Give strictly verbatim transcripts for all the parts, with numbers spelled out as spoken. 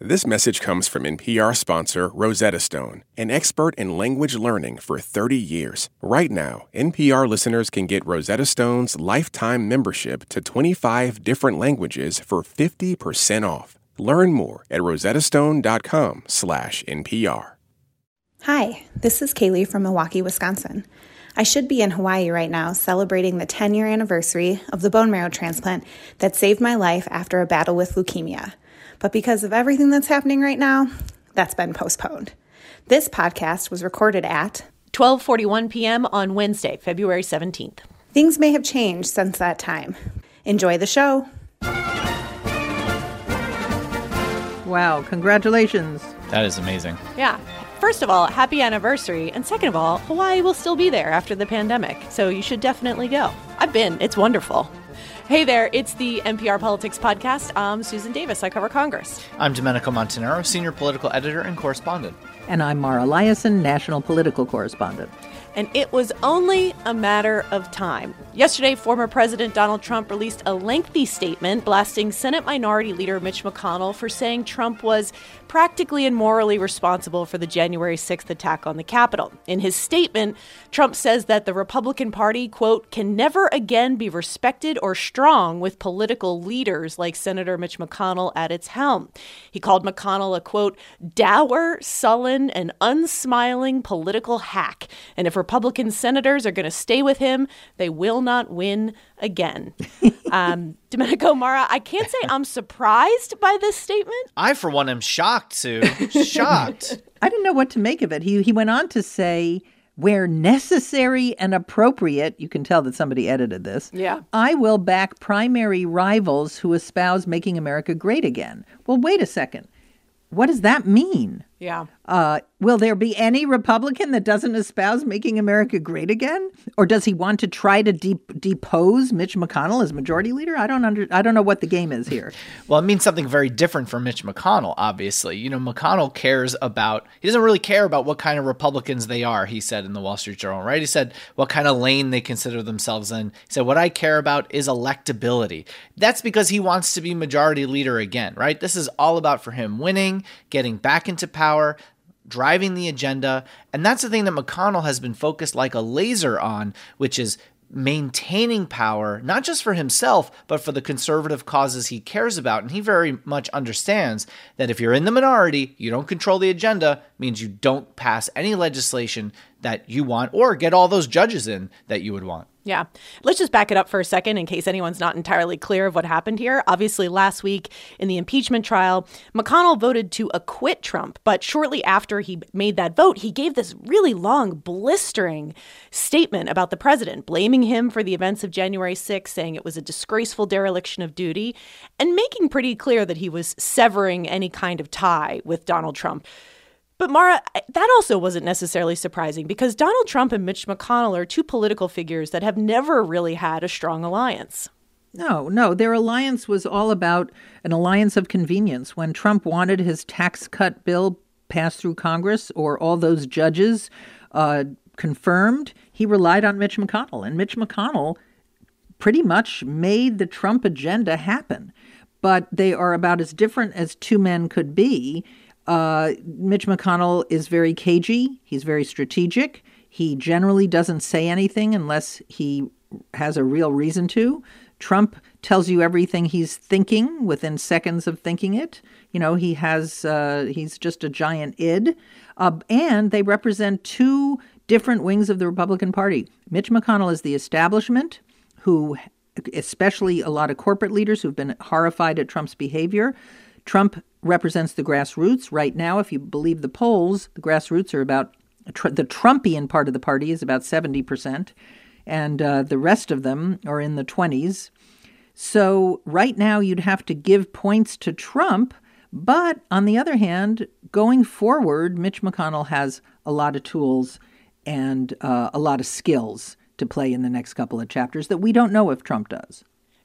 This message comes from N P R sponsor Rosetta Stone, an expert in language learning for thirty years. Right now, N P R listeners can get Rosetta Stone's lifetime membership to twenty-five different languages for fifty percent off. Learn more at rosettastone.com slash NPR. Hi, this is Kaylee from Milwaukee, Wisconsin. I should be in Hawaii right now celebrating the ten-year anniversary of the bone marrow transplant that saved my life after a battle with leukemia. But because of everything that's happening right now, that's been postponed. This podcast was recorded at twelve forty-one p.m. on Wednesday, February seventeenth. Things may have changed since that time. Enjoy the show. Wow, congratulations. That is amazing. Yeah. First of all, happy anniversary. And second of all, Hawaii will still be there after the pandemic. So you should definitely go. I've been. It's wonderful. Hey there, it's the N P R Politics Podcast. I'm Susan Davis. I cover Congress. I'm Domenico Montanaro, senior political editor and correspondent. And I'm Mara Liasson, national political correspondent. And it was only a matter of time. Yesterday, former President Donald Trump released a lengthy statement blasting Senate Minority Leader Mitch McConnell for saying Trump was practically and morally responsible for the January sixth attack on the Capitol. In his statement, Trump says that the Republican Party, quote, can never again be respected or strong with political leaders like Senator Mitch McConnell at its helm. He called McConnell a, quote, dour, sullen, and unsmiling political hack. And if Republican senators are going to stay with him, they will not win again. um, Domenico, Mara, I can't say I'm surprised by this statement. I, for one, am shocked, Sue. Shocked. I didn't know what to make of it. He he went on to say, where necessary and appropriate, you can tell that somebody edited this, yeah. I will back primary rivals who espouse making America great again. Well, wait a second. What does that mean? Yeah. Uh, will there be any Republican that doesn't espouse making America great again? Or does he want to try to de- depose Mitch McConnell as majority leader? I don't under I don't know what the game is here. Well, it means something very different for Mitch McConnell, obviously. You know, McConnell cares about, he doesn't really care about what kind of Republicans they are, he said in the Wall Street Journal, right? He said what kind of lane they consider themselves in. He said, what I care about is electability. That's because he wants to be majority leader again, right? This is all about for him winning, getting back into power, driving the agenda. And that's the thing that McConnell has been focused like a laser on, which is maintaining power, not just for himself, but for the conservative causes he cares about. And he very much understands that if you're in the minority, you don't control the agenda, means you don't pass any legislation that you want or get all those judges in that you would want. Yeah. Let's just back it up for a second in case anyone's not entirely clear of what happened here. Obviously, last week in the impeachment trial, McConnell voted to acquit Trump. But shortly after he made that vote, he gave this really long, blistering statement about the president, blaming him for the events of January sixth, saying it was a disgraceful dereliction of duty, and making pretty clear that he was severing any kind of tie with Donald Trump. But Mara, that also wasn't necessarily surprising because Donald Trump and Mitch McConnell are two political figures that have never really had a strong alliance. No, no, their alliance was all about an alliance of convenience. When Trump wanted his tax cut bill passed through Congress or all those judges uh, confirmed, he relied on Mitch McConnell. And Mitch McConnell pretty much made the Trump agenda happen. But they are about as different as two men could be. Uh, Mitch McConnell is very cagey. He's very strategic. He generally doesn't say anything unless he has a real reason to. Trump tells you everything he's thinking within seconds of thinking it. You know, he has, uh, he's just a giant id. Uh, and they represent two different wings of the Republican Party. Mitch McConnell is the establishment, who, especially a lot of corporate leaders who've been horrified at Trump's behavior. Trump represents the grassroots. Right now, if you believe the polls, the grassroots are about, the Trumpian part of the party is about seventy percent, and uh, the rest of them are in the twenties. So right now, you'd have to give points to Trump. But on the other hand, going forward, Mitch McConnell has a lot of tools and uh, a lot of skills to play in the next couple of chapters that we don't know if Trump does.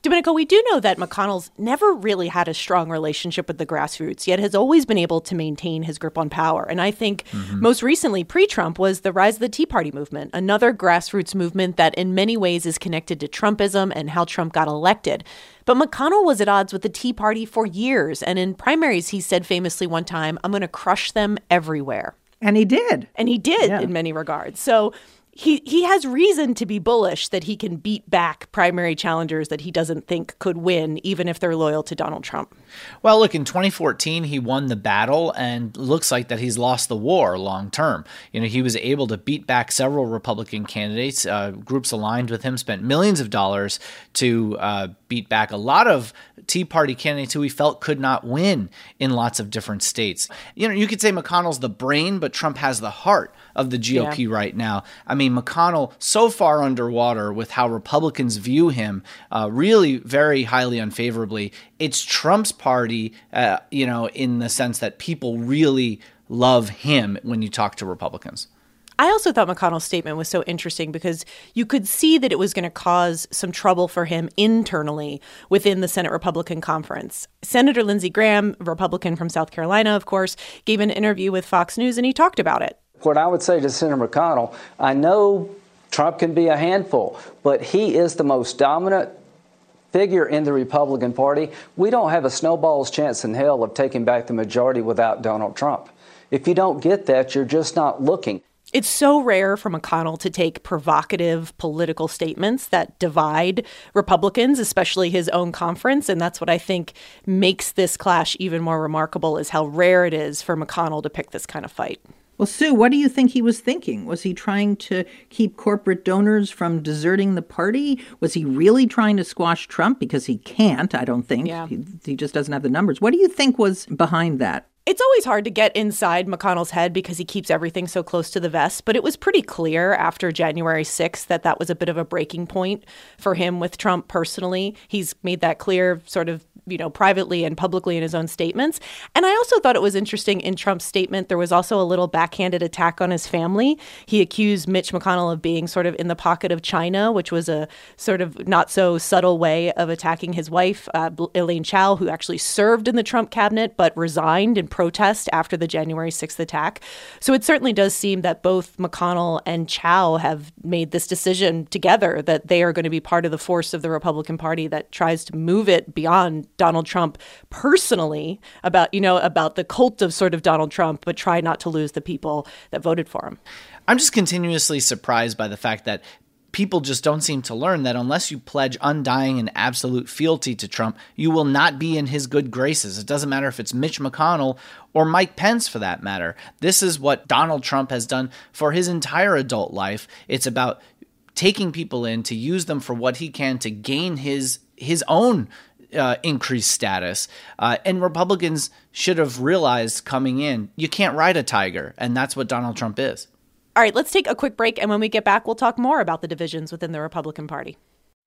Domenico, we do know that McConnell's never really had a strong relationship with the grassroots, yet has always been able to maintain his grip on power. And I think mm-hmm. most recently, pre-Trump, was the rise of the Tea Party movement, another grassroots movement that in many ways is connected to Trumpism and how Trump got elected. But McConnell was at odds with the Tea Party for years. And in primaries, he said famously one time, "I'm going to crush them everywhere." And he did. And he did yeah. in many regards. So He he has reason to be bullish that he can beat back primary challengers that he doesn't think could win, even if they're loyal to Donald Trump. Well, look, in twenty fourteen, he won the battle and looks like that he's lost the war long term. You know, he was able to beat back several Republican candidates. Uh, groups aligned with him spent millions of dollars to uh, beat back a lot of Tea Party candidates who he felt could not win in lots of different states. You know, you could say McConnell's the brain, but Trump has the heart of the G O P yeah. right now. I mean, McConnell so far underwater with how Republicans view him, uh, really very highly unfavorably. It's Trump's party, uh, you know, in the sense that people really love him when you talk to Republicans. I also thought McConnell's statement was so interesting because you could see that it was going to cause some trouble for him internally within the Senate Republican Conference. Senator Lindsey Graham, Republican from South Carolina, of course, gave an interview with Fox News and he talked about it. What I would say to Senator McConnell, I know Trump can be a handful, but he is the most dominant figure in the Republican Party. We don't have a snowball's chance in hell of taking back the majority without Donald Trump. If you don't get that, you're just not looking. It's so rare for McConnell to take provocative political statements that divide Republicans, especially his own conference. And that's what I think makes this clash even more remarkable, is how rare it is for McConnell to pick this kind of fight. Well, Sue, what do you think he was thinking? Was he trying to keep corporate donors from deserting the party? Was he really trying to squash Trump? Because he can't, I don't think. Yeah. He, he just doesn't have the numbers. What do you think was behind that? It's always hard to get inside McConnell's head because he keeps everything so close to the vest. But it was pretty clear after January sixth that that was a bit of a breaking point for him with Trump personally. He's made that clear sort of, you know, privately and publicly in his own statements. And I also thought it was interesting in Trump's statement, there was also a little backhanded attack on his family. He accused Mitch McConnell of being sort of in the pocket of China, which was a sort of not so subtle way of attacking his wife, uh, Elaine Chao, who actually served in the Trump cabinet but resigned in protest after the January sixth attack. So it certainly does seem that both McConnell and Chao have made this decision together that they are going to be part of the force of the Republican Party that tries to move it beyond Donald Trump personally, about, you know, about the cult of sort of Donald Trump, but try not to lose the people that voted for him. I'm just continuously surprised by the fact that people just don't seem to learn that unless you pledge undying and absolute fealty to Trump, you will not be in his good graces. It doesn't matter if it's Mitch McConnell or Mike Pence, for that matter. This is what Donald Trump has done for his entire adult life. It's about taking people in to use them for what he can to gain his his own uh, increased status. Uh, and Republicans should have realized coming in, you can't ride a tiger, and that's what Donald Trump is. All right, let's take a quick break, and when we get back, we'll talk more about the divisions within the Republican Party.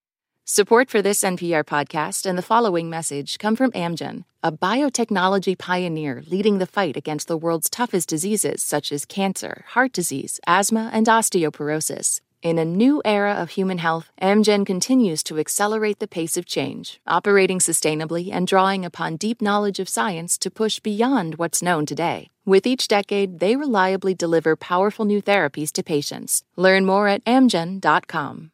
Support for this N P R podcast and the following message come from Amgen, a biotechnology pioneer leading the fight against the world's toughest diseases such as cancer, heart disease, asthma, and osteoporosis. In a new era of human health, Amgen continues to accelerate the pace of change, operating sustainably and drawing upon deep knowledge of science to push beyond what's known today. With each decade, they reliably deliver powerful new therapies to patients. Learn more at amgen dot com.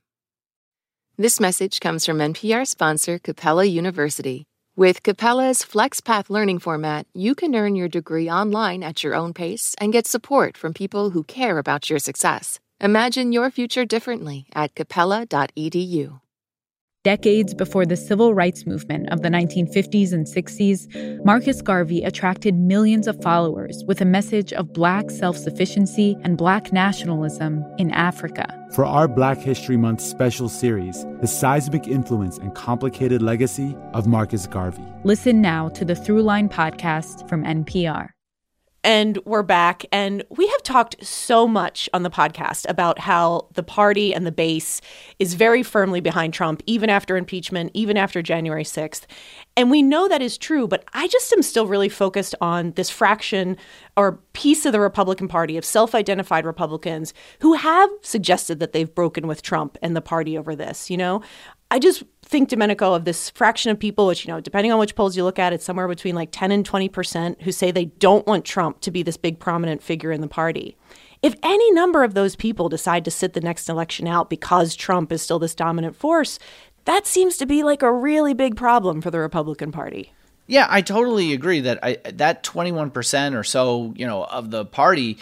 This message comes from N P R sponsor Capella University. With Capella's FlexPath learning format, you can earn your degree online at your own pace and get support from people who care about your success. Imagine your future differently at capella dot e d u. Decades before the civil rights movement of the nineteen fifties and sixties, Marcus Garvey attracted millions of followers with a message of Black self-sufficiency and Black nationalism in Africa. For our Black History Month special series, the seismic influence and complicated legacy of Marcus Garvey. Listen now to the Throughline podcast from N P R. And we're back, and we have talked so much on the podcast about how the party and the base is very firmly behind Trump, even after impeachment, even after January sixth. And we know that is true, but I just am still really focused on this fraction or piece of the Republican Party of self-identified Republicans who have suggested that they've broken with Trump and the party over this, you know? I just think, Domenico, of this fraction of people, which, you know, depending on which polls you look at, it's somewhere between like ten and twenty percent who say they don't want Trump to be this big prominent figure in the party. If any number of those people decide to sit the next election out because Trump is still this dominant force, that seems to be like a really big problem for the Republican Party. Yeah, I totally agree that I, that twenty-one percent or so, you know, of the party,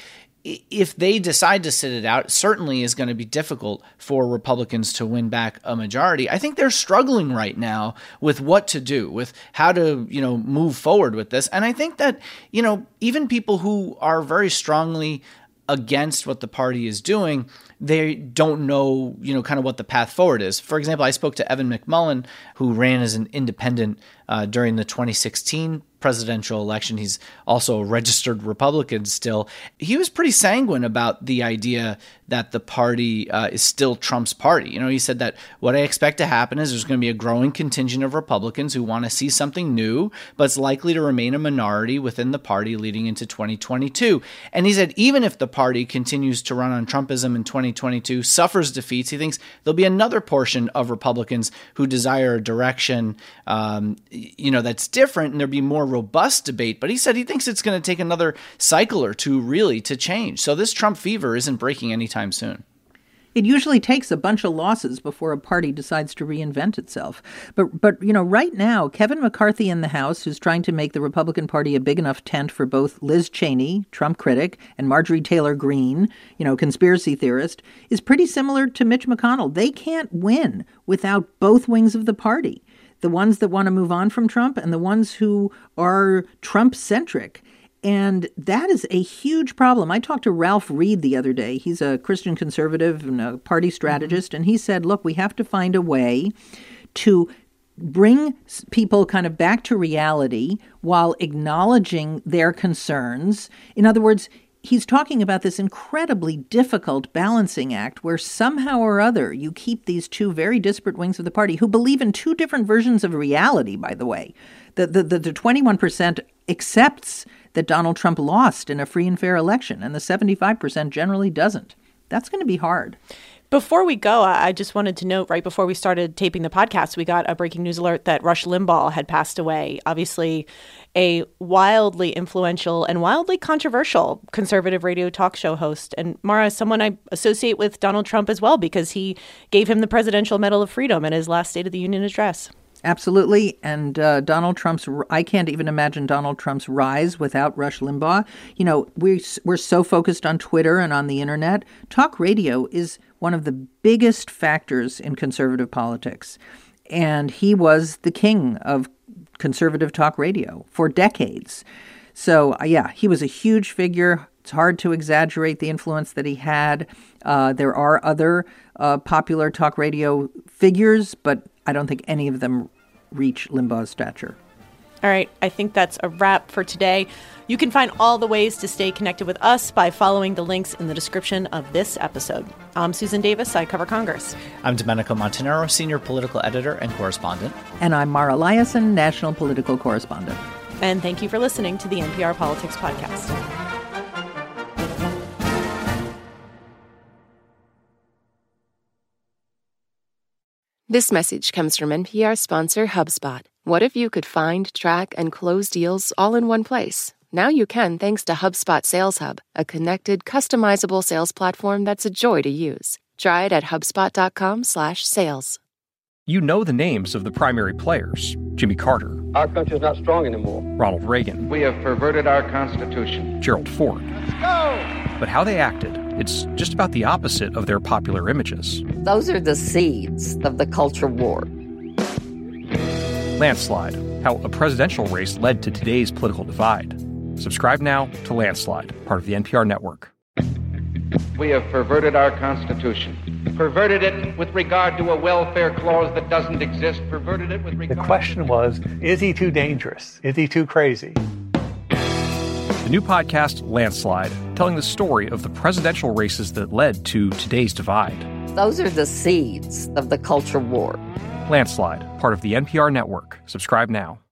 if they decide to sit it out, certainly is going to be difficult for Republicans to win back a majority. I think they're struggling right now with what to do, with how to, you know, move forward with this. And I think that, you know, even people who are very strongly against what the party is doing, they don't know, you know, kind of what the path forward is. For example, I spoke to Evan McMullin, who ran as an independent uh, during the twenty sixteen presidential election. He's also a registered Republican still. He was pretty sanguine about the idea that the party uh, is still Trump's party. You know, he said that what I expect to happen is there's going to be a growing contingent of Republicans who want to see something new, but it's likely to remain a minority within the party leading into twenty twenty-two. And he said even if the party continues to run on Trumpism in twenty twenty-two, suffers defeats, he thinks there'll be another portion of Republicans who desire a direction, um, you know, that's different, and there'll be more robust debate. But he said he thinks it's going to take another cycle or two really to change. So this Trump fever isn't breaking anytime soon. It usually takes a bunch of losses before a party decides to reinvent itself. But, but you know, right now, Kevin McCarthy in the House, who's trying to make the Republican Party a big enough tent for both Liz Cheney, Trump critic, and Marjorie Taylor Greene, you know, conspiracy theorist, is pretty similar to Mitch McConnell. They can't win without both wings of the party, the ones that want to move on from Trump and the ones who are Trump-centric. And that is a huge problem. I talked to Ralph Reed the other day. He's a Christian conservative and a party strategist. Mm-hmm. And he said, look, we have to find a way to bring people kind of back to reality while acknowledging their concerns. In other words, he's talking about this incredibly difficult balancing act where somehow or other you keep these two very disparate wings of the party who believe in two different versions of reality, by the way. The, the, the, the twenty-one percent accepts that Donald Trump lost in a free and fair election, and the seventy-five percent generally doesn't. That's going to be hard. Before we go, I just wanted to note, right before we started taping the podcast, we got a breaking news alert that Rush Limbaugh had passed away. Obviously, a wildly influential and wildly controversial conservative radio talk show host. And Mara, someone I associate with Donald Trump as well, because he gave him the Presidential Medal of Freedom in his last State of the Union address. Absolutely. And uh, Donald Trump's, I can't even imagine Donald Trump's rise without Rush Limbaugh. You know, we, we're so focused on Twitter and on the internet. Talk radio is one of the biggest factors in conservative politics. And he was the king of conservative talk radio for decades. So, uh, yeah, he was a huge figure. It's hard to exaggerate the influence that he had. Uh, there are other uh, popular talk radio figures, but I don't think any of them reach Limbaugh's stature. All right. I think that's a wrap for today. You can find all the ways to stay connected with us by following the links in the description of this episode. I'm Susan Davis. I cover Congress. I'm Domenico Montanaro, senior political editor and correspondent. And I'm Mara Liasson, national political correspondent. And thank you for listening to the N P R Politics Podcast. This message comes from N P R sponsor HubSpot. What if you could find, track, and close deals all in one place? Now you can thanks to HubSpot Sales Hub, a connected, customizable sales platform that's a joy to use. Try it at HubSpot.com slash sales. You know the names of the primary players. Jimmy Carter. Our country's not strong anymore. Ronald Reagan. We have perverted our Constitution. Gerald Ford. Let's go! But how they acted, it's just about the opposite of their popular images. Those are the seeds of the culture war. Landslide, how a presidential race led to today's political divide. Subscribe now to Landslide, part of the N P R network. We have perverted our Constitution. Perverted it with regard to a welfare clause that doesn't exist. Perverted it with regard... The question was, is he too dangerous? Is he too crazy? The new podcast, Landslide, telling the story of the presidential races that led to today's divide. Those are the seeds of the culture war. Landslide, part of the N P R network. Subscribe now.